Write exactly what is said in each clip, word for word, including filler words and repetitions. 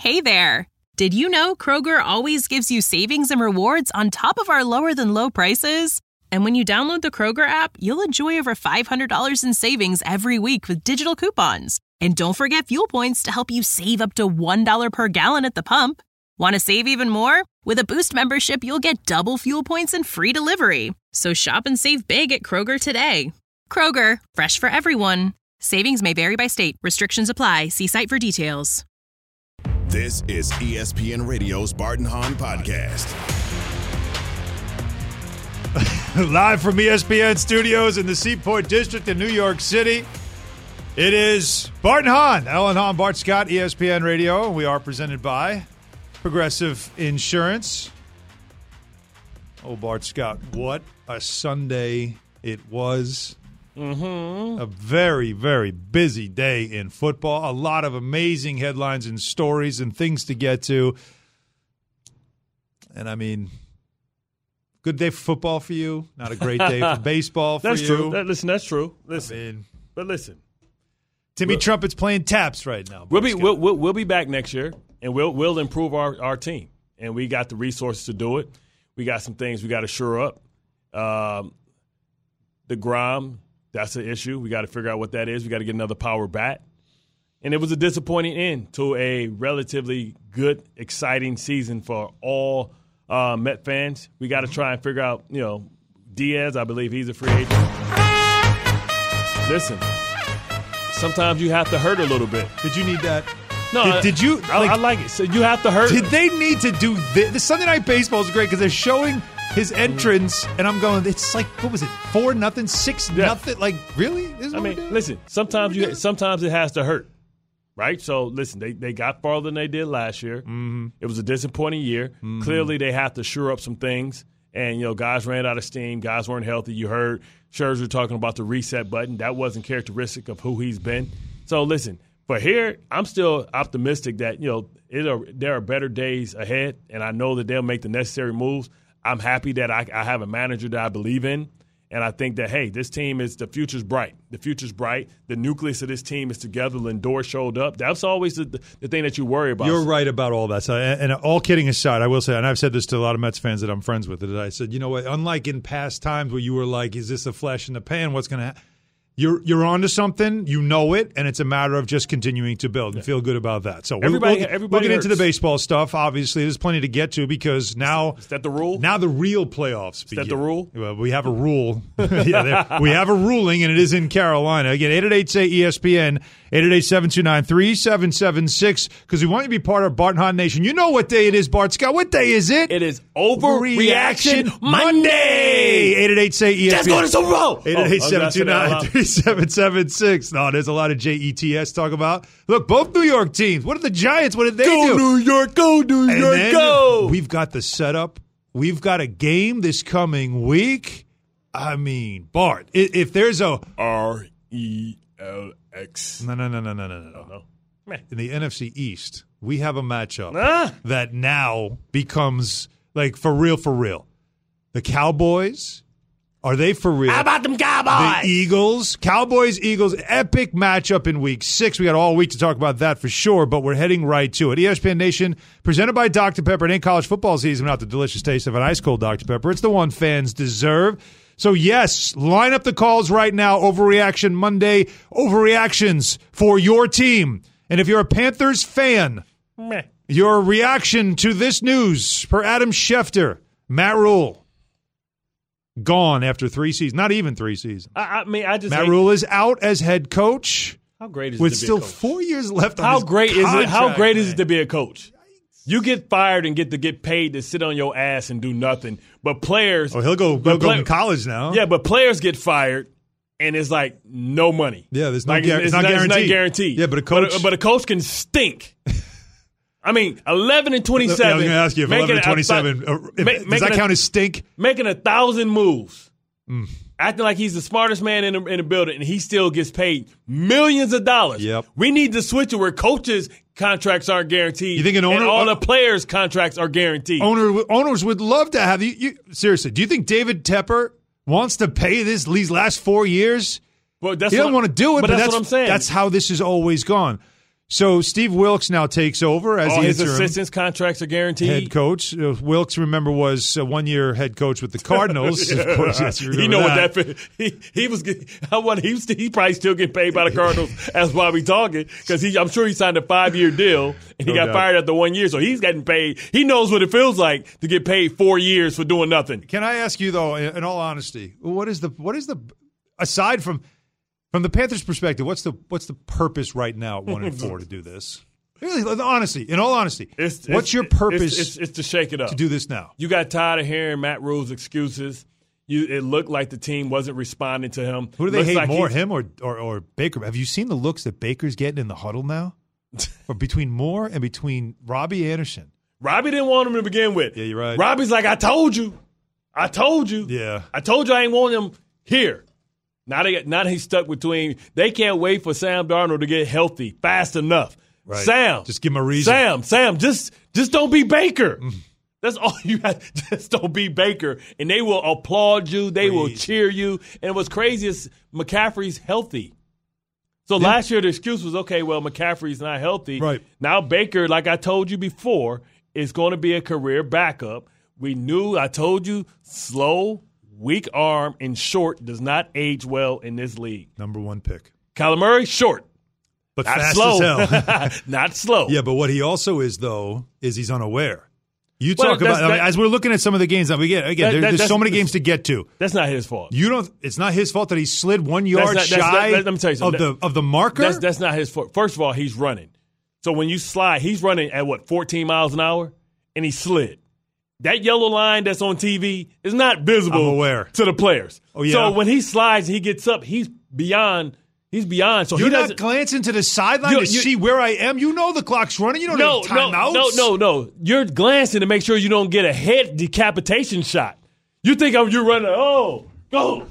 Hey there! Did you know Kroger always gives you savings and rewards on top of our lower-than-low prices? And when you download the Kroger app, you'll enjoy over five hundred dollars in savings every week with digital coupons. And don't forget fuel points to help you save up to one dollar per gallon at the pump. Want to save even more? With a Boost membership, you'll get double fuel points and free delivery. So shop and save big at Kroger today. Kroger, fresh for everyone. Savings may vary by state. Restrictions apply. See site for details. This is E S P N Radio's Bart and Hahn Podcast. Live from E S P N Studios in the Seaport District in New York City. It is Bart and Hahn, Alan Hahn, Bart Scott, E S P N Radio. We are presented by Progressive Insurance. Oh, Bart Scott, what a Sunday it was. Mm-hmm. A very, very busy day in football. A lot of amazing headlines and stories and things to get to. And, I mean, good day for football for you. Not a great day for baseball for that's you. That's true. That, listen, that's true. Listen, I mean, but listen. Timmy we'll, Trumpet's playing taps right now. We'll be we'll, we'll, we'll be back next year, and we'll we'll improve our, our team. And we got the resources to do it. We got some things we got to shore up. Um, the Grom, that's an issue. We got to figure out what that is. We got to get another power bat. And it was a disappointing end to a relatively good, exciting season for all uh, Met fans. We got to try and figure out, you know, Diaz, I believe he's a free agent. Listen, sometimes you have to hurt a little bit. Did you need that? No, did, did you? I, like, I like it. So you have to hurt. Did they need to do this? The Sunday Night Baseball is great because they're showing his entrance, and I'm going. It's like, what was it? Four nothing, six yeah. nothing. Like, really? This is I mean, listen. Sometimes you. Sometimes it has to hurt, right? So listen, they they got farther than they did last year. Mm-hmm. It was a disappointing year. Mm-hmm. Clearly, they have to shore up some things. And you know, guys ran out of steam. Guys weren't healthy. You heard Scherzer talking about the reset button. That wasn't characteristic of who he's been. So listen. But here, I'm still optimistic that, you know, it are, there are better days ahead, and I know that they'll make the necessary moves. I'm happy that I, I have a manager that I believe in, and I think that, hey, this team is – the future's bright. The future's bright. The nucleus of this team is together. Lindor showed up. That's always the, the thing that you worry about. You're right about all that. So, and, and all kidding aside, I will say, and I've said this to a lot of Mets fans that I'm friends with, that I said, you know what, unlike in past times where you were like, is this a flash in the pan? What's going to happen? You're you're onto something, you know it, and it's a matter of just continuing to build and feel good about that. So everybody, we'll, everybody we'll get hurts. into the baseball stuff. Obviously, there's plenty to get to because now is that the rule? Now the real playoffs begin. Is that the rule? Well, we have a rule. yeah, we have a ruling, and it is in Carolina. Again, eight eight eight say E S P N, eight eight eight, seven two nine, three seven seven six, because we want you to be part of Bart and Hahn Nation. You know what day it is, Bart Scott. What day is it? It is Overreaction Monday. eight eight eight say E S P N. Let's go to Super Bowl. eight eight eight, seven two nine, three seven seven six. No, there's a lot of J E T S talk about. Look, both New York teams. What are the Giants? What did they go do? Go New York, go New and York, then go. We've got the setup. We've got a game this coming week. I mean, Bart, if there's a R E L X. No, no, no, no, no, no, no. no. In the N F C East, we have a matchup ah. that now becomes, like, for real, for real. The Cowboys, are they for real? How about them Cowboys? The Eagles. Cowboys, Eagles, epic matchup in week six. We got all week to talk about that for sure, but we're heading right to it. E S P N Nation, presented by Doctor Pepper. It ain't college football season without the delicious taste of an ice-cold Doctor Pepper. It's the one fans deserve. So, yes, line up the calls right now. Overreaction Monday. Overreactions for your team. And if you're a Panthers fan, Meh. your reaction to this news, per Adam Schefter, Matt Rule, gone after three seasons. Not even three seasons. I, I mean, I just Matt Rule is out as head coach. How great is with it to still be a coach? four years left on How his great contract, is it? How great man. is it to be a coach? You get fired and get to get paid to sit on your ass and do nothing. But players, oh, he'll go go, play, go in college now. Yeah, but players get fired and it's like no money. Yeah, there's no like, gar- it's, it's not, not guaranteed. It's not guaranteed. Yeah, but a coach, but a, but a coach can stink. I mean, eleven and twenty-seven. Yeah, I was going to ask you if eleven and twenty-seven. A, if, ma- does that count as stink? Making a thousand moves. Mm. Acting like he's the smartest man in the, in the building, and he still gets paid millions of dollars. Yep. We need to switch it where coaches' contracts aren't guaranteed. You think an owner, and all the players' contracts are guaranteed? Owner, owners would love to have you, you. Seriously, do you think David Tepper wants to pay this these last four years? Well, that's he doesn't what, want to do it, but, but that's, that's what I'm saying. That's how this has always gone. So Steve Wilkes now takes over as All the his interim assistants' contracts are guaranteed. head coach. Uh, Wilkes, remember, was a one-year head coach with the Cardinals. Yeah. Of course, yes, you he know that. what that he he was. I wonder he was, he probably still getting paid by the Cardinals. That's why we talking because he. I'm sure he signed a five-year deal and he No got doubt. fired after one year, so he's getting paid. He knows what it feels like to get paid four years for doing nothing. Can I ask you though, in, in all honesty, what is the what is the aside from from the Panthers' perspective, what's the what's the purpose right now at one and four to do this? Really, honestly, in all honesty, It's, what's it's, your purpose It's, it's, it's to shake it up. to do this now? You got tired of hearing Matt Rule's excuses. You, it looked like the team wasn't responding to him. Who do they Looks hate like more, he's- him or, or or Baker? Have you seen the looks that Baker's getting in the huddle now? Or between Moore and between Robbie Anderson. Robbie didn't want him to begin with. Yeah, you're right. Robbie's like, I told you. I told you. Yeah. I told you I ain't want him here. Now they now he's stuck between. They can't wait for Sam Darnold to get healthy fast enough. Right. Sam, Just give him a reason. Sam, Sam, just just don't be Baker. That's all you have. Just don't be Baker, and they will applaud you. They will Please. cheer you. And what's crazy is McCaffrey's healthy. So last year the excuse was, okay, well, McCaffrey's not healthy. Right. Now Baker, like I told you before, is going to be a career backup. We knew, I told you, slow, weak arm, and short does not age well in this league. Number one pick. Kyler Murray, short. But Not fast slow. as hell. Not slow. Yeah, but what he also is, though, is he's unaware. You Well, talk that's- about, I mean, that- as we're looking at some of the games that we get, again, That- there, that- there's so that's- many games to get to. That's not his fault. You don't. It's not his fault that he slid one yard That's not- that's- shy that- let me tell you of something. the of the marker. That's, that's not his fault. First of all, he's running. So when you slide, he's running at what, fourteen miles an hour? And he slid. That yellow line that's on T V is not visible I'm aware. to the players. Oh, yeah? So when he slides, he gets up, he's beyond. He's beyond. So You're he not doesn't. glancing to the sideline You- to you- see where I am. You know the clock's running. You don't no, need no, timeouts. no, no, no. You're glancing to make sure you don't get a head decapitation shot. You think I'm, you're running, oh, go.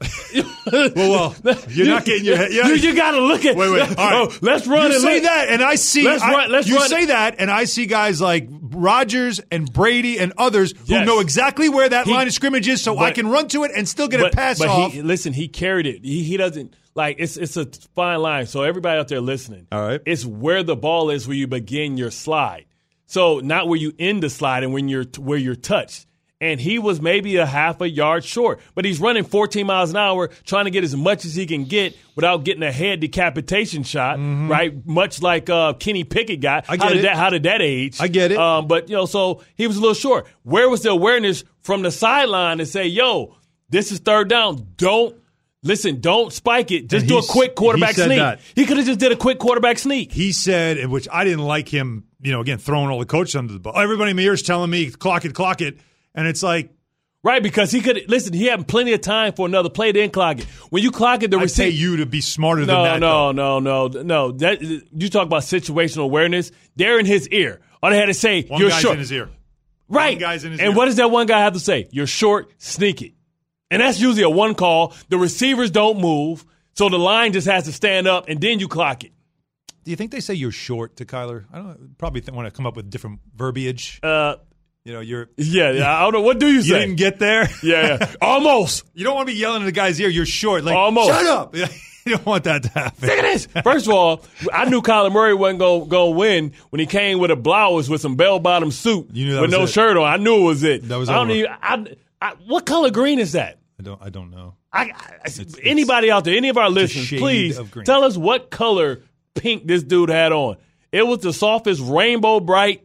Well, well, you're not getting your head. You, you got to look at. Wait, wait. All right. Oh, let's run. You and say let- that, and I see. Let's I- run- let's you run. say that, and I see guys like Rodgers and Brady and others who Yes. know exactly where that He- line of scrimmage is, so I but- can run to it and still get but, a pass but off. He, listen, he carried it. He, he doesn't like it's. It's a fine line. So everybody out there listening, All right. it's where the ball is where you begin your slide. So not where you end the slide and when you're where you're touched. And he was maybe a half a yard short, but he's running fourteen miles an hour, trying to get as much as he can get without getting a head decapitation shot, right? Much like uh, Kenny Pickett got. Mm-hmm. I get how did it. that? How did that age? I get it. Um, but you know, so he was a little short. Where was the awareness from the sideline to say, "Yo, this is third down. Don't listen. Don't spike it. Just And do a he's- quick quarterback he said sneak." that. He could have just did a quick quarterback sneak. He said, and which I didn't like him, you know, again, throwing all the coaches under the bus. Everybody in my ears telling me, clock it, clock it. And it's like, Right, because he could listen. He had plenty of time for another play. Then clock it. When you clock it, the I pay receiver. you to be smarter than No, that. no, no, no, no. That you talk about situational awareness. They're in his ear. All they had to say, One "You're guy's short." in his ear. Right. One guy's in his and ear. what does that one guy have to say? You're short. Sneak it. And that's usually a one call. The receivers don't move, so the line just has to stand up, and then you clock it. Do you think they say you're short to Kyler? I don't probably th- want to come up with different verbiage. Uh, You know, you're yeah, yeah. I don't know. What do you you say? didn't get there. yeah, yeah. Almost. You don't want to be yelling in the guy's ear. You're short. Like, Almost. shut up. You don't want that to happen. Look at this. First of all, I knew Kyler Murray wasn't going to win when he came with a blouse with some bell-bottom suit You knew that with was no it. shirt on. I knew it was it. That was I don't over. even, I, I, what color green is that? I don't. I don't know. I, I, anybody out there, any of our listeners, shade please of green. tell us what color pink this dude had on. It was the softest rainbow bright.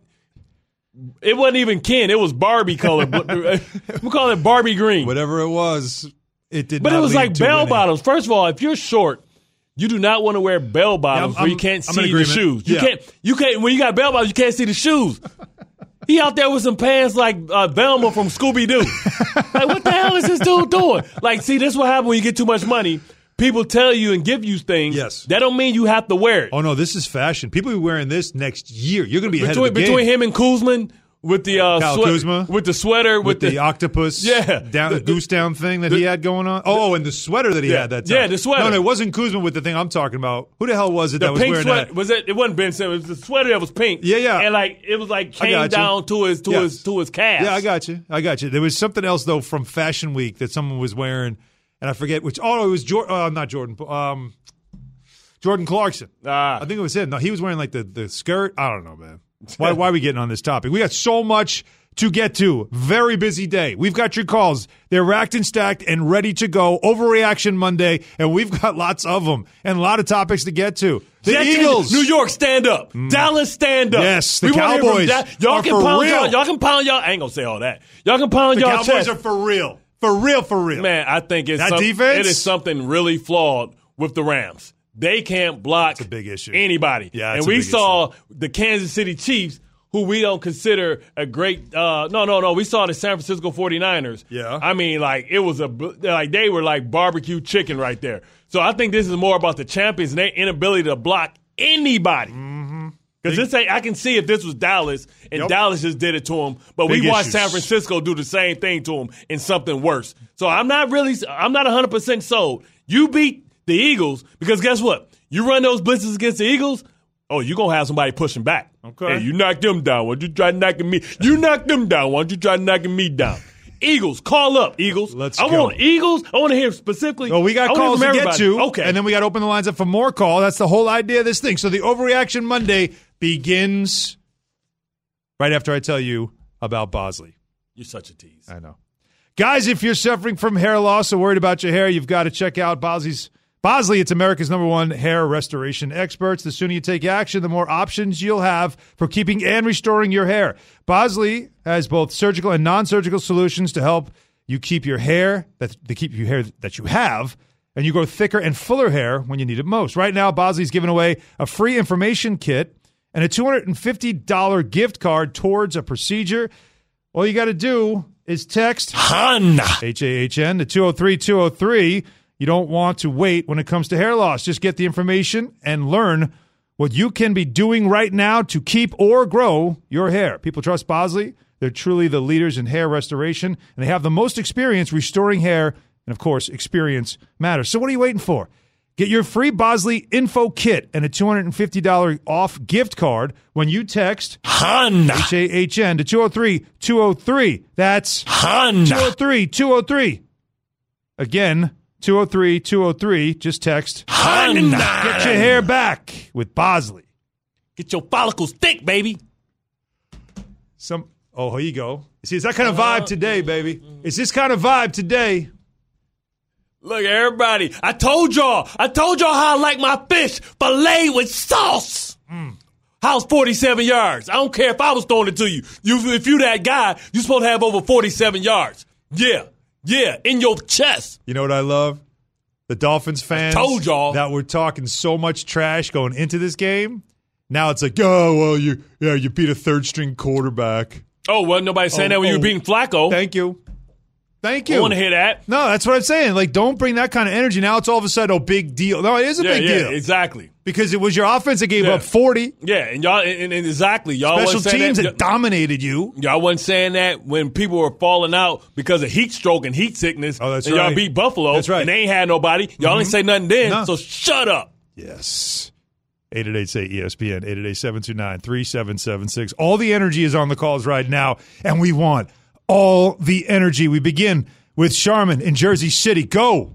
It wasn't even Ken. It was Barbie color. We call it Barbie green. Whatever it was, it did. But not it was lead like to bell winning. bottoms. First of all, if you're short, you do not want to wear bell bottoms Yeah, I'm- where you can't I'm in see the agreement. shoes. You Yeah. can't. You can't. When you got bell bottoms, you can't see the shoes. He out there with some pants like uh, Velma from Scooby Doo. Like, what the hell is this dude doing? Like, see, this is what happens when you get too much money. People tell you and give you things. Yes. That don't mean you have to wear it. Oh no, this is fashion. People will be wearing this next year. You're going to be ahead between of the between game. him and Kuzman with the uh, Kyle sweat- Kuzma? with the sweater with, with the, octopus, Yeah. down, The- goose down thing that he had going on. Oh, and the sweater that he Yeah. had that time. Yeah, the sweater. No, no, it wasn't Kuzma with the thing I'm talking about. Who the hell was it The that was pink wearing sweater that? was it? It wasn't Ben Simmons. It was the sweater that was pink. Yeah, yeah. And like it was like I came got you. down to his to Yes. his to his calf. Yeah, I got you. I got you. There was something else though from Fashion Week that someone was wearing, and I forget which. Oh, it was Jordan. Uh, not Jordan. Um, Jordan Clarkson. Ah. I think it was him. No, he was wearing like the, the skirt. I don't know, man. Why, why are we getting on this topic? We got so much to get to. Very busy day. We've got your calls. They're racked and stacked and ready to go. Overreaction Monday, and we've got lots of them and a lot of topics to get to. The Jets, Eagles. New York, stand up. Mm. Dallas, stand up. Yes, the we Cowboys da- y'all are can for pound real. Y'all, y'all can pound y'all. I ain't going to say all that. Y'all can pound the y'all Cowboys chest. are for real. For real, for real. Man, I think it's that some, defense? It is something really flawed with the Rams. They can't block that's a big issue. anybody. Yeah, and a we big saw issue. the Kansas City Chiefs, who we don't consider a great uh, – no, no, no. We saw the San Francisco forty-niners. Yeah. I mean, like, it was a – like, they were like barbecue chicken right there. So I think this is more about the champions and their inability to block anybody. Mm-hmm. Because this ain't, I can see if this was Dallas and Yep. Dallas just did it to him, but Big we watched issues. San Francisco do the same thing to him in something worse. So I'm not really, I'm not one hundred percent sold. You beat the Eagles because guess what? You run those blitzes against the Eagles, oh, you're going to have somebody pushing back. Okay. Hey, you knock them down. Why don't you try knocking me? You knock them down. Why don't you try knocking me down? Eagles, call up, Eagles. Let's I go. want Eagles. I want to hear specifically. Well, we got I wanna calls hear to from get everybody. to. Okay. And then we got to open the lines up for more call. That's the whole idea of this thing. So the Overreaction Monday begins right after I tell you about Bosley. You're such a tease. I know. Guys, if you're suffering from hair loss or worried about your hair, you've got to check out Bosley's. Bosley, it's America's number one hair restoration experts. The sooner you take action, the more options you'll have for keeping and restoring your hair. Bosley has both surgical and non-surgical solutions to help you keep your hair, that to keep your hair that you have, and you grow thicker and fuller hair when you need it most. Right now, Bosley's giving away a free information kit and a two hundred fifty dollars gift card towards a procedure. All you got to do is text Hanna. H A H N to two oh three two oh three. You don't want to wait when it comes to hair loss. Just get the information and learn what you can be doing right now to keep or grow your hair. People trust Bosley. They're truly the leaders in hair restoration, and they have the most experience restoring hair. And, of course, experience matters. So what are you waiting for? Get your free Bosley info kit and a two hundred fifty dollars off gift card when you text Hanna. H A H N to two oh three two oh three. That's Hanna. two oh three two oh three. Again, two oh three two oh three. Just text Hanna. Get your hair back with Bosley. Get your follicles thick, baby. Some oh, here you go. See, it's that kind of vibe today, baby. It's this kind of vibe today. Look, everybody. I told y'all. I told y'all how I like my fish filet with sauce. Mm. How's forty-seven yards? I don't care if I was throwing it to you. You, if you that guy, you supposed to have over forty-seven yards. Yeah, yeah, in your chest. You know what I love? The Dolphins fans I told y'all. that were talking so much trash going into this game. Now it's like, oh, well, you yeah, you beat a third-string quarterback. Oh, wasn't nobody saying Oh, that when oh. you were beating Flacco. Thank you. Thank you. I want to hear that. No, that's what I'm saying. Like, don't bring that kind of energy. Now it's all of a sudden, oh, big deal. No, it is a Yeah, big yeah, deal. exactly. Because it was your offense that gave Yeah. up forty. Yeah, and y'all, and, and exactly. Y'all Special wasn't saying teams that. that dominated you. Y'all wasn't saying that when people were falling out because of heat stroke and heat sickness. Oh, that's and y'all right. beat Buffalo. That's right. And they ain't had nobody. Y'all Mhm. ain't say nothing then, No. so shut up. Yes. eight eight eight, say E S P N, eight eight eight, seven two nine, three seven seven six. All the energy is on the calls right now, and we want all the energy. We begin with Charmin in Jersey City. Go.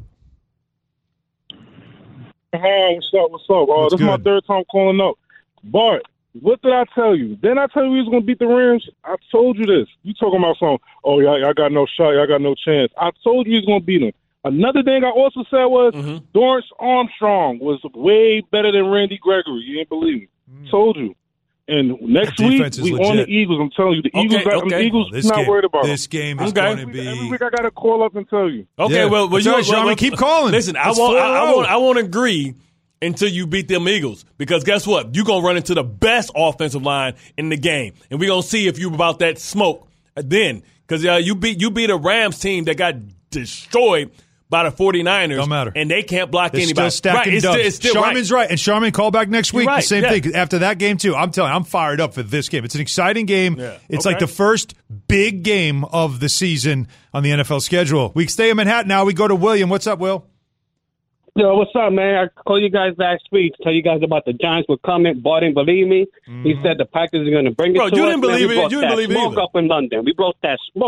Hi, what's up? What's up? Uh, What's this is my good? third time calling up. Bart, what did I tell you? Didn't I tell you we was going to beat the Rams? I told you this. You talking about something, oh, y'all, y'all got no shot, y'all got no chance. I told you we was going to beat them. Another thing I also said was Mhm. Dorrance Armstrong was way better than Randy Gregory. You ain't believe me. Mm. Told you. And next That week, defense is we legit. on the Eagles. I'm telling you, the Okay, Eagles, got, okay. the Eagles This not game, worried about this game is Okay. going to them. be. Every week I got to call up and tell you. Okay, Yeah. well, well That's you right, well, Charmin, well, keep calling. Listen, I It's won't, I, I four oh. won't, I won't agree until you beat them Eagles because guess what? You're gonna run into the best offensive line in the game, and we're gonna see if you about that smoke then. Because uh, you beat you beat a Rams team that got destroyed by the forty-niners. Don't matter. And they can't block They're anybody. still stacking right, it's dubs. still, it's still Charmin's right. right. And Charmin, call back next week. You're right, The same yeah. thing. 'Cause after that game, too, I'm telling you, I'm fired up for this game. It's an exciting game. Yeah. It's Okay. like the first big game of the season on the N F L schedule. We stay in Manhattan now. We go to William. What's up, Will? Yo, what's up, man? I called you guys last week to tell you guys about the Giants were coming. Bought didn't believe me. He said the Packers are going to bring it Bro, to you us. didn't Man, believe we it. brought You didn't that believe it smoke either. up in London. We brought that smoke.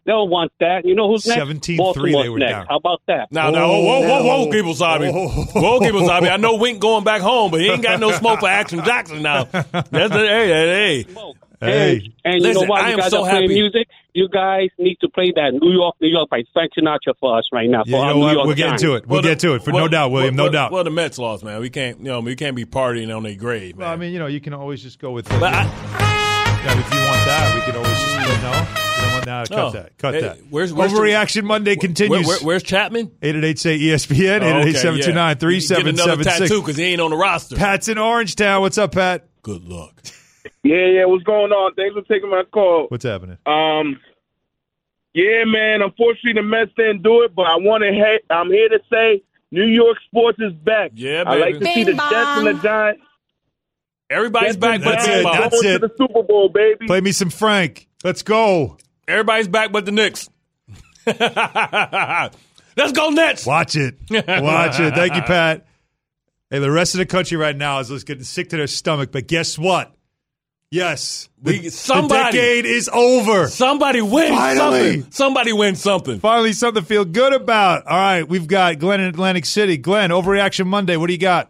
They don't want that. You know who's next? seventeen three Baltimore's they were next. down. How about that? Now, now, whoa, whoa, whoa, whoa, Keeble-Sabe. Oh. Whoa, Keeble-Sabe. I know Wink going back home, but he ain't got no smoke for Action Jackson now. That's the, hey, hey, hey. Hey. And, and Listen, you know why I you am guys so are playing happy. music? You guys need to play that New York, New York by Frank Sinatra for us right now. For Yeah, you our know New what? York We're getting Giants. to it. We'll Well, get to it. For well, no doubt, William. well, no doubt. Well, the Mets lost, man. We can't, you know, we can't be partying on their grave, man. Well, I mean, you know, you can always just go with. Uh, but I, yeah, if you want that, we can always just. But no, you don't want that. Cut No. that. Cut Hey, that. where's- where's the- Overreaction Monday where, continues. where, where's Chapman? eight eight eight say E S P N. Oh, eight eight eight okay, seven two nine three seven Get another seven six. tattoo because he ain't on the roster. Pat's in Orangetown. What's up, Pat? Good luck. Yeah, yeah. What's going on? Thanks for taking my call. What's happening? Um, yeah, man. Unfortunately, the Mets didn't do it, but I want to. He- I'm here to say New York sports is back. Yeah, I like baby. to see the Jets and the Giants. Everybody's Jets back and but That's the it. Giants Knicks. That's going it. to the Super Bowl, baby. Play me some Frank. Let's go. Everybody's back but the Knicks. Let's go Nets. Watch it. Watch it. Thank you, Pat. Hey, the rest of the country right now is just getting sick to their stomach. But guess what? Yes. The, We- somebody- the decade is over. Somebody win Finally. something. Somebody win something. Finally, something to feel good about. All right, we've got Glenn in Atlantic City. Glenn, Overreaction Monday. What do you got?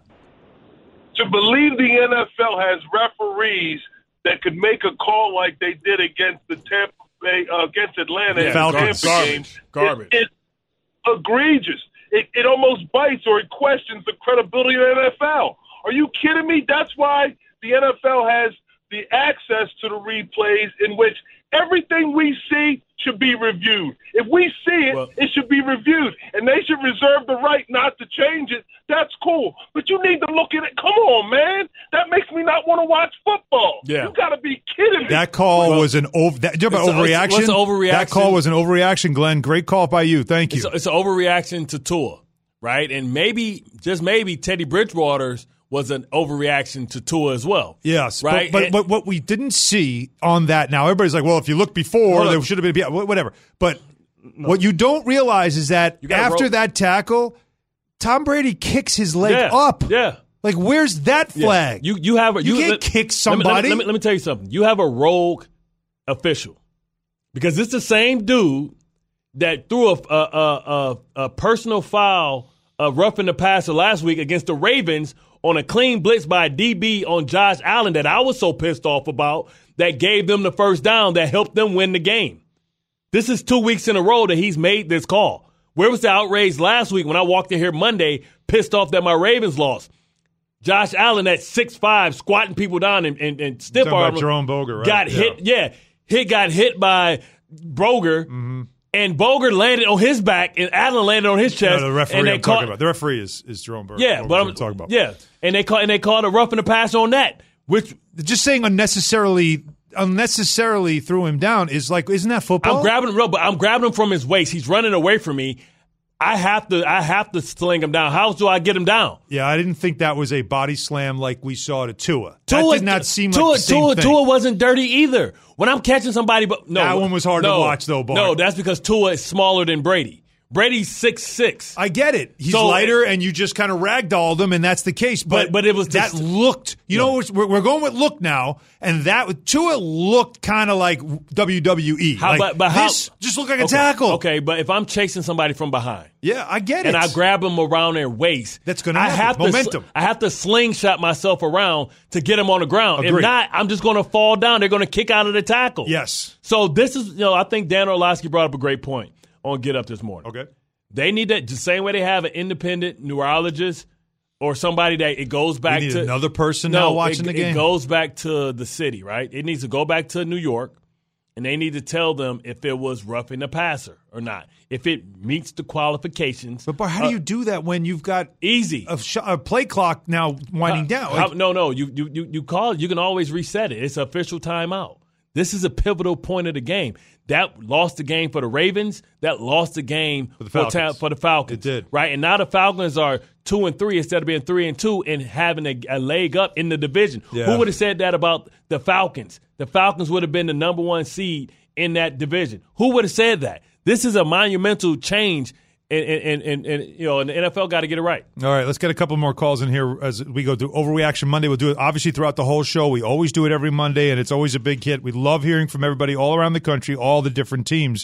To believe the N F L has referees that could make a call like they did against the Tampa Bay, uh, against Atlanta Yeah, in Falcons. the Tampa Garbage. game, Garbage. It, it's egregious. It, it almost bites or it questions the credibility of the N F L. Are you kidding me? That's why the N F L has the access to the replays in which everything we see should be reviewed. If we see it, Well- it should be reviewed. And they should reserve the right not to change it. That's cool. But you need to look at it. Come on, man. That makes me not want to watch football. Yeah. You got to be kidding me. That call was an over. That, you know about It's a- it's- overreaction? what's an overreaction? That call was an overreaction, Glenn. Great call by you. Thank you. It's, it's an overreaction to Tua, right? And maybe, just maybe, Teddy Bridgewater's was an overreaction to Tua as well. Yes, right. But, but, And- but what we didn't see on that now, everybody's like, well, if you look before, Hold there on. should have been yeah, whatever. But what you don't realize is that You gotta after roll- that tackle, Tom Brady kicks his leg yeah, up. Yeah. Like, where's that Yeah. flag? You you have a, You you can't let- kick let me- somebody. Let me, let, me, let me tell you something. You have a rogue official because it's the same dude that threw a a, a, a, a personal foul of roughing the passer last week against the Ravens on a clean blitz by a D B on Josh Allen that I was so pissed off about that gave them the first down that helped them win the game. This is two weeks in a row that he's made this call. Where was the outrage last week when I walked in here Monday, pissed off that my Ravens lost? Josh Allen at six five, squatting people down and, and, and stiff Talking about arm. Jerome Boger, right? Got Yeah. hit, yeah. Hit got hit by Broger, Mm-hmm. and Boger landed on his back, and Allen landed on his chest. No, the referee and they I'm caught, talking about. The referee is, is Jerome Burke. Yeah, but I'm talking about. Yeah, and they call and they called a roughing the pass on that, which Just saying unnecessarily unnecessarily threw him down is like, isn't that football? I'm grabbing him, but I'm grabbing him from his waist. He's running away from me. I have to, I have to sling him down. How do I get him down? Yeah, I didn't think that was a body slam like we saw to Tua. Tua that did not seem like Tua, the same Tua, thing. Tua wasn't dirty either. When I'm catching somebody, but no, That one was hard to no, watch, though, Bart. No, that's because Tua is smaller than Brady. Brady's six six. I get it. He's So- lighter, and you just kind of ragdolled him, and that's the case. But But- but it was that just- looked. You know, we're, we're going with look now, and that Tua looked kind of like W W E. How, like, but, but how, this just looked like a okay, tackle. Okay, but if I'm chasing somebody from behind Yeah, I get it. and I grab them around their waist, That's gonna I happen. have to Momentum. I have to slingshot myself around to get them on the ground. Agreed. If not, I'm just going to fall down. They're going to kick out of the tackle. Yes. So this is, you know, I think Dan Orlovsky brought up a great point on Get Up this morning. Okay. They need that the same way they have an independent neurologist or somebody that it goes back We need to another person no, now watching it, the game. It goes back to the city, right? It needs to go back to New York, and they need to tell them if it was roughing the passer or not, if it meets the qualifications. But, Bart, how Uh, do you do that when you've got easy a, sh- a play clock now winding down? How- Like, no, no, you, you you you call it. You can always reset it. It's an official timeout. This is a pivotal point of the game. That lost the game for the Ravens. That lost the game For the for, Falcons. ta- for the Falcons. It did. Right, and now the Falcons are two and three instead of being three and two and having a, a leg up in the division. Yeah. Who would have said that about the Falcons? The Falcons would have been the number one seed in that division. Who would have said that? This is a monumental change, and and, and, and you know, and the N F L got to get it right. All right, let's get a couple more calls in here as we go through Overreaction Monday. We'll do it obviously throughout the whole show. We always do it every Monday, and it's always a big hit. We love hearing from everybody all around the country, all the different teams.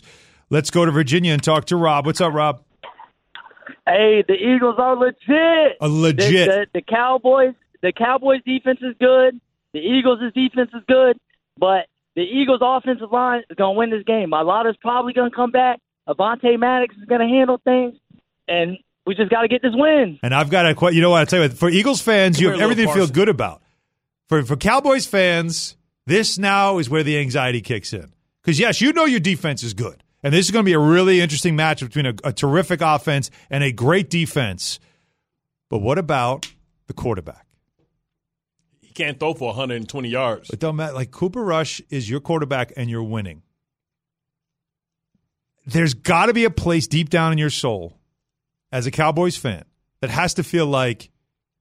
Let's go to Virginia and talk to Rob. What's up, Rob? Hey, the Eagles are legit. A legit. The, the, the Cowboys, the Cowboys defense is good. The Eagles' defense is good, but the Eagles' offensive line is going to win this game. Malata's probably going to come back. Avonte Maddox is going to handle things, and we just got to get this win. And I've got to, you know what, I tell you what, for Eagles fans, Come you here, have everything to little feel good about. For for Cowboys fans, this now is where the anxiety kicks in. Because, yes, you know your defense is good. And this is going to be a really interesting match between a, a terrific offense and a great defense. But what about the quarterback? He can't throw for one hundred twenty yards. It don't matter. Like, Cooper Rush is your quarterback and you're winning. There's got to be a place deep down in your soul as a Cowboys fan that has to feel like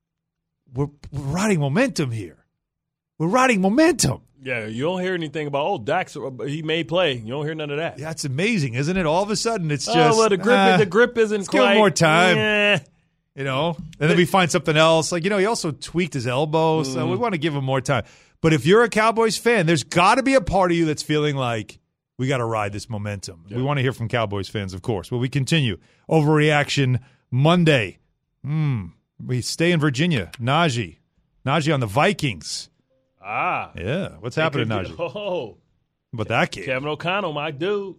we're, we're riding momentum here. We're riding momentum. Yeah, you don't hear anything about, oh, Dax, he may play. You don't hear none of that. Yeah, it's amazing, isn't it? All of a sudden, it's just, oh, well, the grip, uh, the grip isn't let's quite. give him more time. Yeah. You know, and then we find something else. Like, you know, he also tweaked his elbow, so Mm. we want to give him more time. But if you're a Cowboys fan, there's got to be a part of you that's feeling like we got to ride this momentum. Yeah. We want to hear from Cowboys fans, of course. Well, we continue. Overreaction Monday. Hmm. We stay in Virginia. Najee. Najee on the Vikings. Ah. Yeah. What's happening, Najee? Oh. What about that kid? Kevin O'Connell, my dude.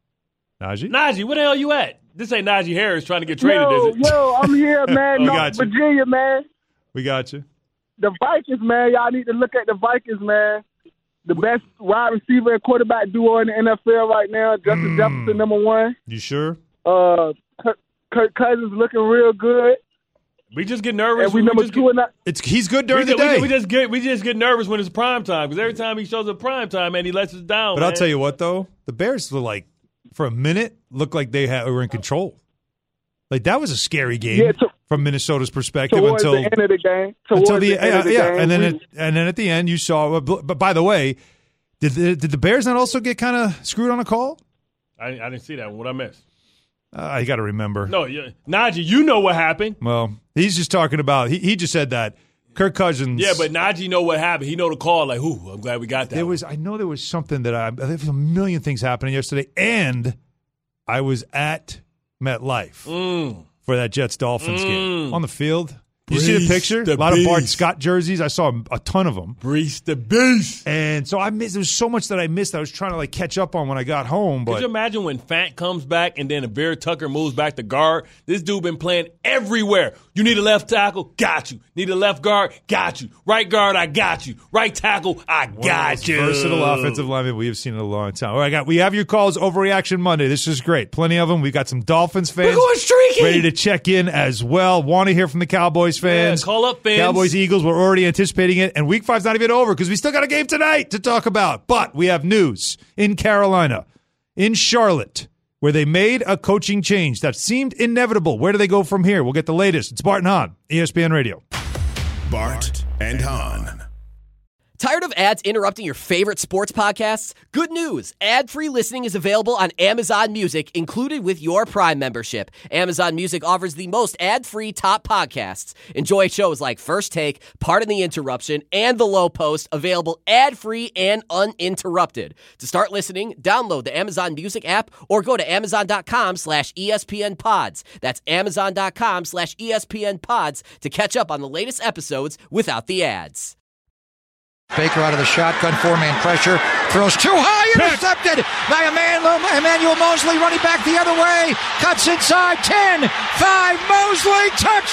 Najee? Najee, where the hell you at? This ain't Najee Harris trying to get traded, Yo, is it? yo, I'm here, man. We North got you. Virginia, man. We got you. The Vikings, man. Y'all need to look at the Vikings, man. The best wide receiver and quarterback duo in the N F L right now. Justin Mm. Jefferson, number one. You sure? Uh, Kirk, Kirk Cousins looking real good. We just get nervous. And we when number just two get, in that. It's he's good during we, the ju- we day. ju- we just get we just get nervous when it's prime time because every time he shows up prime time, man, he lets us down. But man. I'll tell you what, though, the Bears were like, for a minute, looked like they had, were in control. Like, that was a scary game Yeah, to- from Minnesota's perspective Towards until the end of the game. Towards until the, the end yeah, of the yeah. game. and then we- it, and then at the end you saw. But by the way, did the, did the Bears not also get kind of screwed on a call? I, I didn't see that. What I missed? Uh, you got to remember. No, yeah, Najee, you know what happened. Well, he's just talking about. He, he just said that Kirk Cousins. Yeah, but Najee know what happened. He know the call. Like, ooh, I'm glad we got that. There one. was. I know there was something that I. There was a million things happening yesterday, and I was at MetLife. Mm. For that Jets Dolphins Mm. game on the field. You see the Brees picture? the a lot of Bart Beast. Scott jerseys. I saw a ton of them. Brees the Beast. And so I missed. There was so much that I missed. I was trying to like catch up on when I got home. Could But you imagine when Fant comes back and then Avere Tucker moves back to guard? This dude been playing everywhere. You need a left tackle? Got you. Need a left guard? Got you. Right guard? I got you. Right tackle? I one of got the most you. versatile offensive lineman we have seen in a long time. All right, got we have your calls. Overreaction Monday. This is great. Plenty of them. We've got some Dolphins fans We're going streaky. ready to check in as well. Want to hear from the Cowboys fans? Yeah, call up fans. Cowboys Eagles. We're already anticipating it, and Week Five's not even over because we still got a game tonight to talk about. But we have news in Carolina, in Charlotte, where they made a coaching change that seemed inevitable. Where do they go from here? We'll get the latest. It's Bart and Hahn, E S P N Radio. Bart and Hahn. Tired of ads interrupting your favorite sports podcasts? Good news. Ad-free listening is available on Amazon Music, included with your Prime membership. Amazon Music offers the most ad-free top podcasts. Enjoy shows like First Take, Pardon the Interruption, and The Low Post, available ad-free and uninterrupted. To start listening, download the Amazon Music app or go to amazon.com slash ESPN pods. That's amazon.com slash ESPN pods to catch up on the latest episodes without the ads. Baker out of the shotgun, four-man pressure, throws too high, intercepted by Emmanuel Mosley, running back the other way, cuts inside, ten, five, Mosley,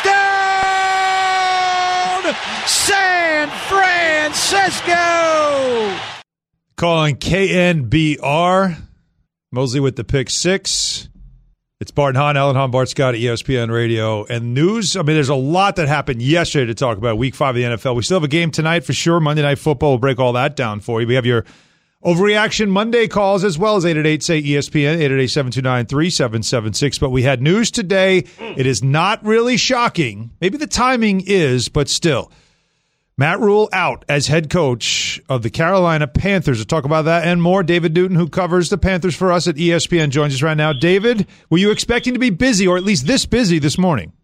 touchdown, San Francisco! Calling K N B R, Mosley with the pick six. It's Bart and Hahn, Alan Hahn, Bart Scott, E S P N Radio. And news, I mean, there's a lot that happened yesterday to talk about Week five of the N F L. We still have a game tonight for sure. Monday Night Football. We'll break all that down for you. We have your Overreaction Monday calls as well as eight eight eight, say E S P N, eight eight eight, seven two nine, three seven seven six. But we had news today. It is not really shocking. Maybe the timing is, but still. Matt Rule out as head coach of the Carolina Panthers. To talk about that and more, David Newton, who covers the Panthers for us at E S P N, joins us right now. David, were you expecting to be busy, or at least this busy this morning?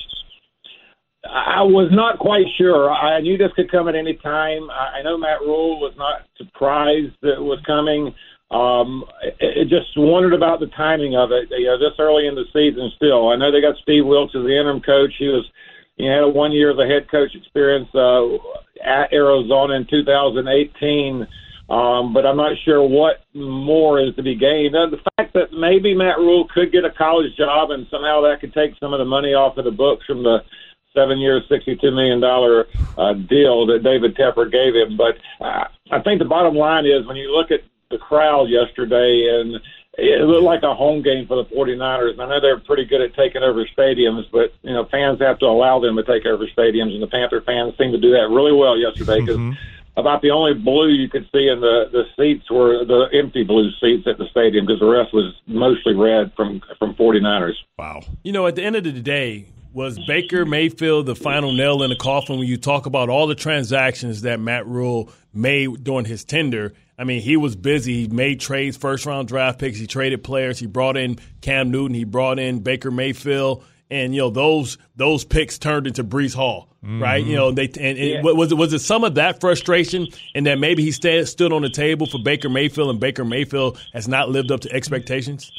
I was not quite sure. I knew this could come at any time. I know Matt Rule was not surprised that it was coming. Um, it, it just wondered about the timing of it. You know, this early in the season still. I know they got Steve Wilkes as the interim coach. He was, he had a one year as a head coach experience uh, at Arizona in two thousand eighteen. Um, but I'm not sure what more is to be gained. Uh, the fact that maybe Matt Rule could get a college job and somehow that could take some of the money off of the books from the seven-year, sixty-two million dollars uh, deal that David Tepper gave him. But uh, I think the bottom line is when you look at the crowd yesterday, and it looked like a home game for the 49ers. And I know they're pretty good at taking over stadiums, but, you know, fans have to allow them to take over stadiums, and the Panther fans seemed to do that really well yesterday because mm-hmm. about the only blue you could see in the, the seats were the empty blue seats at the stadium because the rest was mostly red from, from 49ers. Wow. You know, at the end of the day, was Baker Mayfield the final nail in the coffin when you talk about all the transactions that Matt Rule made during his tenure? I mean, he was busy. He made trades, first-round draft picks. He traded players. He brought in Cam Newton. He brought in Baker Mayfield. And, you know, those those picks turned into Breece Hall, mm-hmm. right? You know, they and, and yeah. was it was it some of that frustration and that maybe he stayed, stood on the table for Baker Mayfield and Baker Mayfield has not lived up to expectations?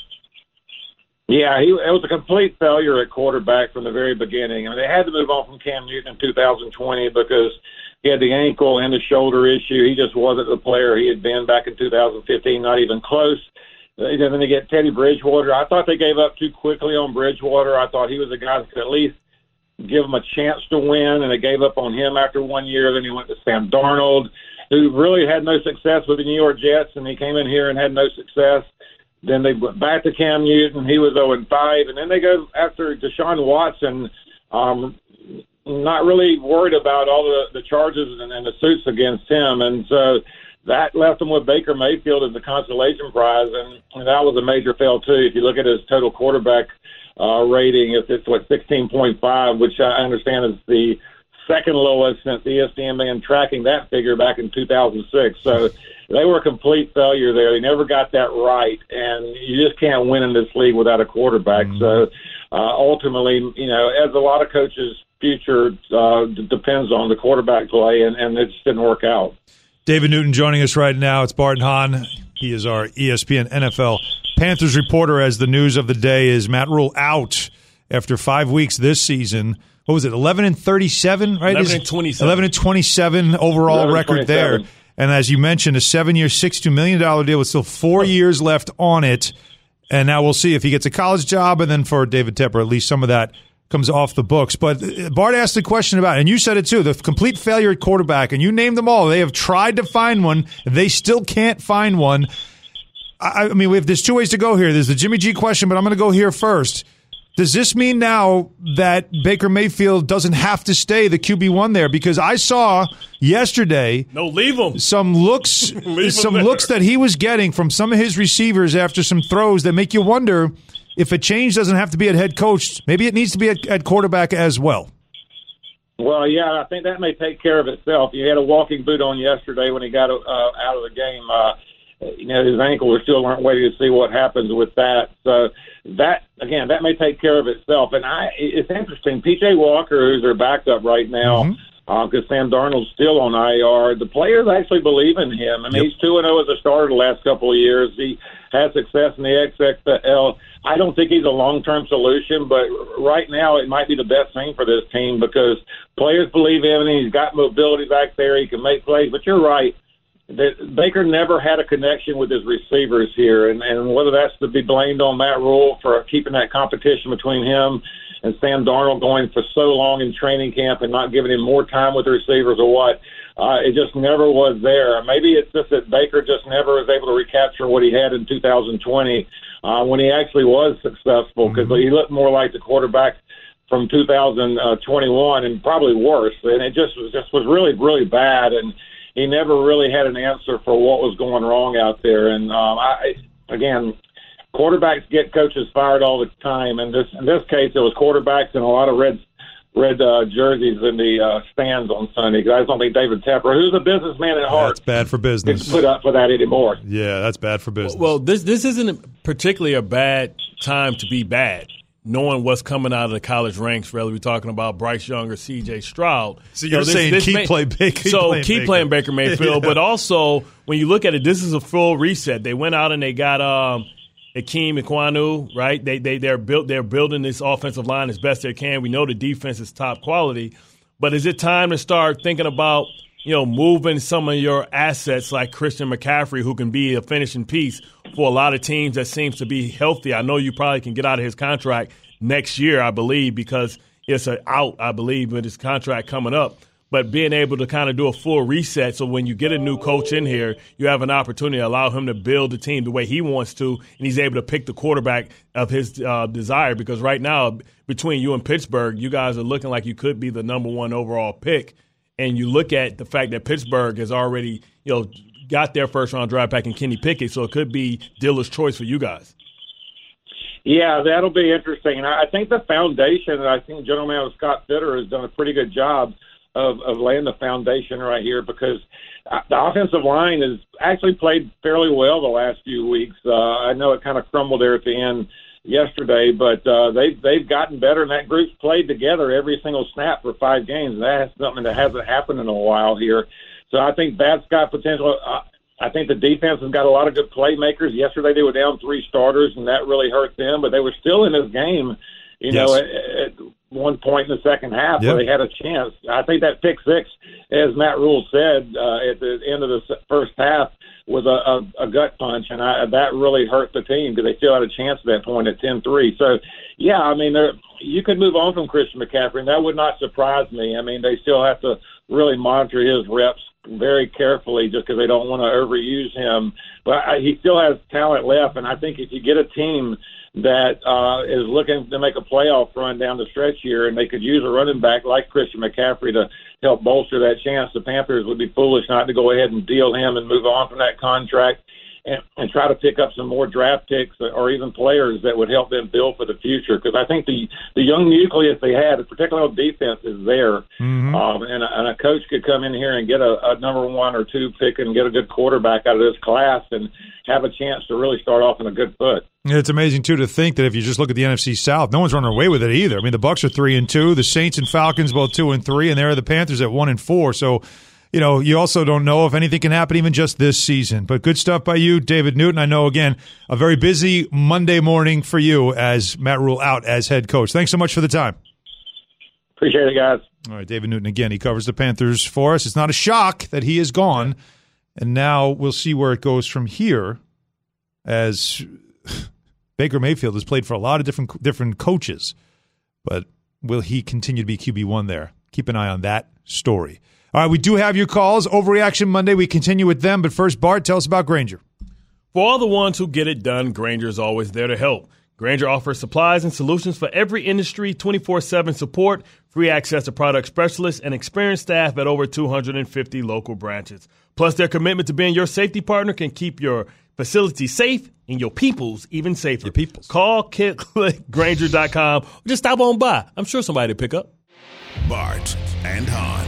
Yeah, he, it was a complete failure at quarterback from the very beginning. I mean, they had to move on from Cam Newton in two thousand twenty because he had the ankle and the shoulder issue. He just wasn't the player he had been back in two thousand fifteen, not even close. Then they get Teddy Bridgewater. I thought they gave up too quickly on Bridgewater. I thought he was a guy that could at least give them a chance to win, and they gave up on him after one year. Then he went to Sam Darnold, who really had no success with the New York Jets, and he came in here and had no success. Then they went back to Cam Newton. He was oh and five. And then they go after Deshaun Watson, um, not really worried about all the, the charges and, and the suits against him. And so that left them with Baker Mayfield as the consolation prize, and, and that was a major fail, too. If you look at his total quarterback uh, rating, it's, it's what, sixteen point five, which I understand is the second lowest since E S P N began tracking that figure back in two thousand six. So they were a complete failure there. They never got that right, and you just can't win in this league without a quarterback. Mm-hmm. So uh, ultimately, you know, as a lot of coaches' future uh, d- depends on the quarterback play, and, and it just didn't work out. David Newton joining us right now. It's Bart Hahn. He is our E S P N N F L Panthers reporter, as the news of the day is Matt Rule out after five weeks this season. What was it, eleven and thirty-seven, right? eleven and twenty-seven. eleven and twenty-seven overall record there. And as you mentioned, a seven-year, sixty-two million dollars deal with still four years left on it. And now we'll see if he gets a college job, and then for David Tepper, at least some of that comes off the books. But Bart asked the question about it, and you said it too, the complete failure at quarterback, and you named them all. They have tried to find one. They still can't find one. I, I mean, we have, there's two ways to go here. There's the Jimmy G question, but I'm going to go here first. Does this mean now that Baker Mayfield doesn't have to stay the Q B one there? Because I saw yesterday no, leave him. some looks some looks that he was getting from some of his receivers after some throws that make you wonder if a change doesn't have to be at head coach. Maybe it needs to be at, at quarterback as well. Well, yeah, I think that may take care of itself. He had a walking boot on yesterday when he got uh, out of the game. Uh, you know, his ankle, we still aren't waiting to see what happens with that. So that, again, that may take care of itself. And I, it's interesting. P J Walker, who's their backup right now, because mm-hmm. uh, Sam Darnold's still on I R, the players actually believe in him. I mean, yep. he's two and oh as a starter the last couple of years. He had success in the X X L. I don't think he's a long-term solution, but right now it might be the best thing for this team because players believe in him, and he's got mobility back there. He can make plays. But you're right. Baker never had a connection with his receivers here, and, and whether that's to be blamed on Matt Rule for keeping that competition between him and Sam Darnold going for so long in training camp and not giving him more time with the receivers or what, uh, it just never was there. Maybe it's just that Baker just never was able to recapture what he had in two thousand twenty uh, when he actually was successful because mm-hmm. he looked more like the quarterback from two thousand twenty-one and probably worse, and it just, just was really, really bad, and he never really had an answer for what was going wrong out there. And um, I, again, quarterbacks get coaches fired all the time. And this, in this case, it was quarterbacks and a lot of red, red uh, jerseys in the uh, stands on Sunday. I don't think David Tepper, who's a businessman at heart, that's bad for business, can put up for that anymore. Yeah, that's bad for business. Well, this this isn't particularly a bad time to be bad. knowing what's coming out of the college ranks, whether we're talking about Bryce Young or C J Stroud. So you're you know, this, saying this keep may, play Baker. So playing keep Baker. playing Baker Mayfield, yeah. but also when you look at it, this is a full reset. They went out and they got um, Akeem Ekwonu, right? They they they're built they're building this offensive line as best they can. We know the defense is top quality, but is it time to start thinking about, you know, moving some of your assets like Christian McCaffrey, who can be a finishing piece for a lot of teams that seems to be healthy? I know you probably can get out of his contract next year, I believe, because it's an out, I believe, with his contract coming up. But being able to kind of do a full reset, so when you get a new coach in here, you have an opportunity to allow him to build the team the way he wants to, and he's able to pick the quarterback of his uh, desire. Because right now, between you and Pittsburgh, you guys are looking like you could be the number one overall pick. And you look at the fact that Pittsburgh has already, you know, got their first-round draft back in Kenny Pickett, so it could be dealer's choice for you guys. Yeah, that'll be interesting. And I think the foundation, and I think General Manager Scott Fitter has done a pretty good job of, of laying the foundation right here, because the offensive line has actually played fairly well the last few weeks. Uh, I know it kind of crumbled there at the end yesterday, but uh, they've, they've gotten better, and that group's played together every single snap for five games. And that's something that hasn't happened in a while here. So I think that's got potential. Uh, I think the defense has got a lot of good playmakers. Yesterday they were down three starters, and that really hurt them, but they were still in this game, you yes. know, at, at one point in the second half yep. where they had a chance. I think that pick six, as Matt Rule said uh, at the end of the first half, was a, a, a gut punch, and I, that really hurt the team because they still had a chance at that point at ten three. So, yeah, I mean, you could move on from Christian McCaffrey, and that would not surprise me. I mean, they still have to really monitor his reps very carefully just because they don't want to overuse him. But I, he still has talent left, and I think if you get a team that uh, is looking to make a playoff run down the stretch here, and they could use a running back like Christian McCaffrey to help bolster that chance, the Panthers would be foolish not to go ahead and deal him and move on from that contract and, and try to pick up some more draft picks or even players that would help them build for the future. Because I think the, the young nucleus they had, particularly on defense, is there. Mm-hmm. Um, and, a, and a coach could come in here and get a, a number one or two pick and get a good quarterback out of this class and have a chance to really start off on a good foot. It's amazing, too, to think that if you just look at the N F C South, no one's running away with it either. I mean, the Bucs are three and two, the Saints and Falcons both two and three, and there are the Panthers at one and four. So, you know, you also don't know if anything can happen even just this season. But good stuff by you, David Newton. I know, again, a very busy Monday morning for you as Matt Rule out as head coach. Thanks so much for the time. Appreciate it, guys. All right, David Newton, again, he covers the Panthers for us. It's not a shock that he is gone. And now we'll see where it goes from here as Baker Mayfield has played for a lot of different different coaches. But will he continue to be Q B one there? Keep an eye on that story. All right, we do have your calls. Overreaction Monday, we continue with them. But first, Bart, tell us about Grainger. For all the ones who get it done, Grainger is always there to help. Grainger offers supplies and solutions for every industry, twenty-four seven support, free access to product specialists, and experienced staff at over two hundred fifty local branches. Plus, their commitment to being your safety partner can keep your facility safe and your peoples even safer. Your peoples. Call click Grainger dot com or just stop on by. I'm sure somebody will pick up. Bart and Hahn.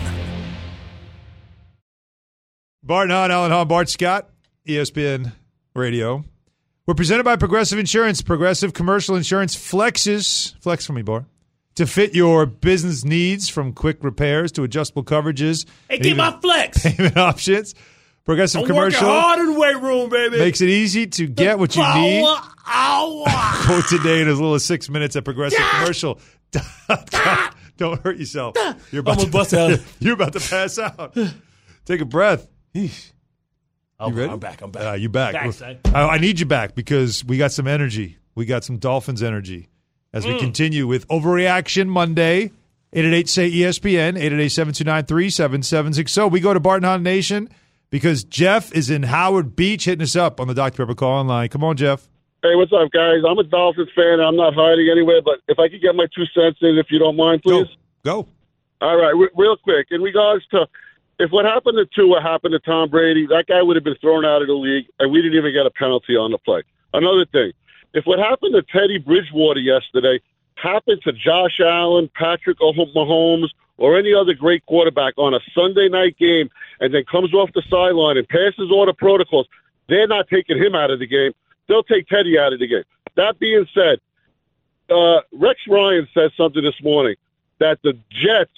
Bart and Hahn, Alan Hahn, Bart Scott, E S P N Radio. We're presented by Progressive Insurance. Progressive Commercial Insurance flexes, flex for me, Bart, to fit your business needs, from quick repairs to adjustable coverages. Hey, get my flex. Payment options. Progressive I'm Commercial working hard in the weight room, baby. Makes it easy to get what you need. Hour. Quote today in as little as six minutes at Progressive Commercial. Don't hurt yourself. You're about, I'm to, bust out. You're about to pass out. Take a breath. I'm, You ready? I'm back. I'm back. Uh, you back. back I, I need you back because we got some energy. We got some Dolphins energy as we Mm. continue with Overreaction Monday. eight eight eight, say E S P N, eight eight eight, seven two nine, three seven seven six zero. We go to Bart and Hahn Nation because Jeff is in Howard Beach hitting us up on the Doctor Pepper call online. Come on, Jeff. Hey, what's up, guys? I'm a Dolphins fan. I'm not hiding anywhere, but if I could get my two cents in, if you don't mind, please. Go. Go. All right, re- real quick. In regards to if what happened to Tua happened to Tom Brady, that guy would have been thrown out of the league, and we didn't even get a penalty on the play. Another thing, if what happened to Teddy Bridgewater yesterday happened to Josh Allen, Patrick Mahomes, or any other great quarterback on a Sunday night game and then comes off the sideline and passes all the protocols, they're not taking him out of the game. They'll take Teddy out of the game. That being said, uh, Rex Ryan said something this morning that the Jets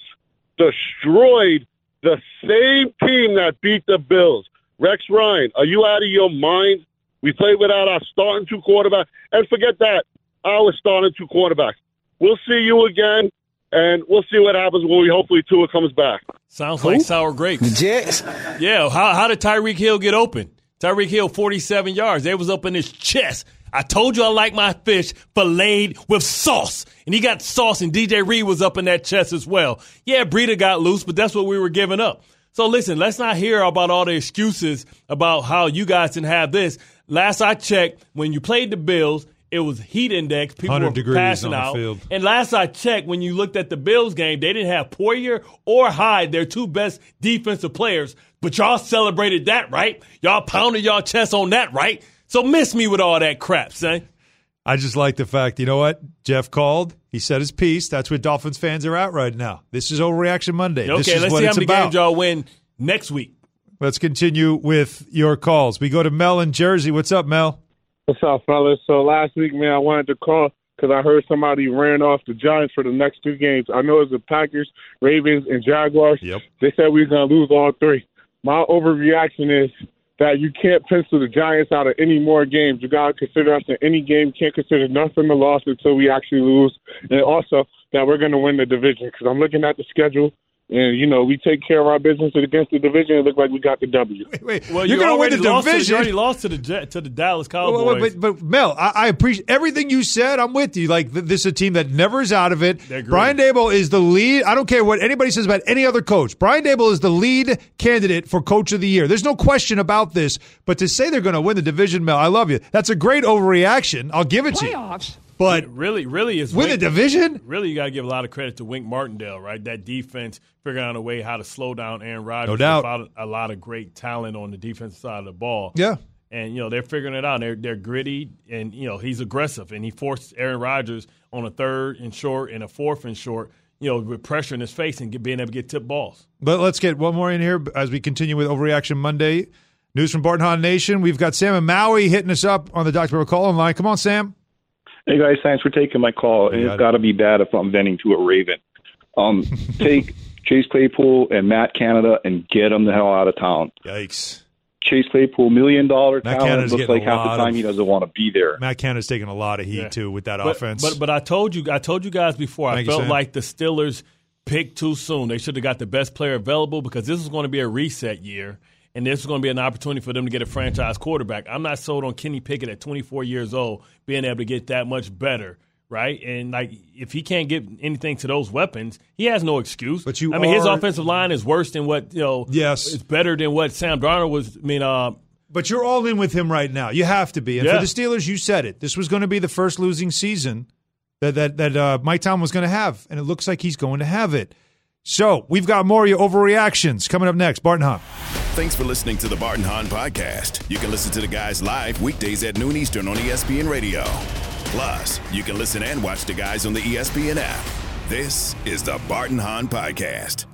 destroyed the same team that beat the Bills. Rex Ryan, are you out of your mind? We played without our starting two quarterbacks. And forget that, our starting two quarterbacks. We'll see you again, and we'll see what happens when we hopefully Tua comes back. Sounds Who? like sour grapes. The Jets? Yeah, how, how did Tyreek Hill get open? Tyreek Hill, forty-seven yards. They was up in his chest. I told you I like my fish filleted with sauce. And he got sauce, and D J Reed was up in that chest as well. Yeah, Breida got loose, but that's what we were giving up. So listen, let's not hear about all the excuses about how you guys didn't have this. Last I checked, when you played the Bills, it was heat index. People were passing on out. the field. And last I checked, when you looked at the Bills game, they didn't have Poyer or Hyde, their two best defensive players. But y'all celebrated that, right? Y'all pounded y'all chest on that, right? So miss me with all that crap, son. I just like the fact, you know what? Jeff called. He said his piece. That's what Dolphins fans are at right now. This is Overreaction Monday. Okay, this is let's what see how it's many about. games y'all win next week. Let's continue with your calls. We go to Mel in Jersey. What's up, Mel? What's up, fellas? So last week, man, I wanted to call because I heard somebody ran off the Giants for the next two games. I know it's the Packers, Ravens, and Jaguars. Yep. They said we were going to lose all three. My overreaction is that you can't pencil the Giants out of any more games. You got to consider us in any game. You can't consider nothing a loss until we actually lose. And also that we're going to win the division because I'm looking at the schedule. And, you know, we take care of our business against the division. It looked like we got the W. Wait, wait. Well, You're you going to win already the lost to- division. You already lost to the Jet- to the Dallas Cowboys. Well, but, but, Mel, I, I appreciate everything you said. I'm with you. Like, th- this is a team that never is out of it. Brian Daboll is the lead. I don't care what anybody says about any other coach. Brian Daboll is the lead candidate for Coach of the Year. There's no question about this. But to say they're going to win the division, Mel, I love you. That's a great overreaction. I'll give it to you. But really, really is win Wink, the division? Really, you got to give a lot of credit to Wink Martindale, right? That defense figuring out a way how to slow down Aaron Rodgers. No doubt. Without a lot of great talent on the defensive side of the ball. Yeah. And, you know, they're figuring it out. They're, they're gritty, and, you know, he's aggressive. And he forced Aaron Rodgers on a third and short and a fourth and short, you know, with pressure in his face and get, being able to get tipped balls. But let's get one more in here as we continue with Overreaction Monday. News from Barton Hahn Nation. We've got Sam and Maui hitting us up on the Doctor McCall line. Come on, Sam. Hey, guys, thanks for taking my call. And it's got to be bad if I'm venting to a Raven. Um, take Chase Claypool and Matt Canada and get them the hell out of town. Yikes. Chase Claypool, million-dollar Matt talent. Canada's Looks getting like a half the lot time of- he doesn't want to be there. Matt Canada's taking a lot of heat, Yeah. too, with that But, offense. but but I told you I told you guys before, Thank I you, felt Sam. like the Steelers picked too soon. They should have got the best player available because this is going to be a reset year, and this is going to be an opportunity for them to get a franchise quarterback. I'm not sold on Kenny Pickett at twenty-four years old being able to get that much better. Right, and like if he can't get anything to those weapons, he has no excuse. But you I mean, his are- offensive line is worse than what you know. Yes, it's better than what Sam Darnold was. I mean, uh, But you're all in with him right now. You have to be. And Yeah. for the Steelers, you said it. This was going to be the first losing season that that, that uh, Mike Tomlin was going to have, and it looks like he's going to have it. So we've got more of your overreactions coming up next. Barton Hahn. Thanks for listening to the Barton Hahn Podcast. You can listen to the guys live weekdays at noon Eastern on E S P N Radio. Plus, you can listen and watch the guys on the E S P N app. This is the Barton Hahn Podcast.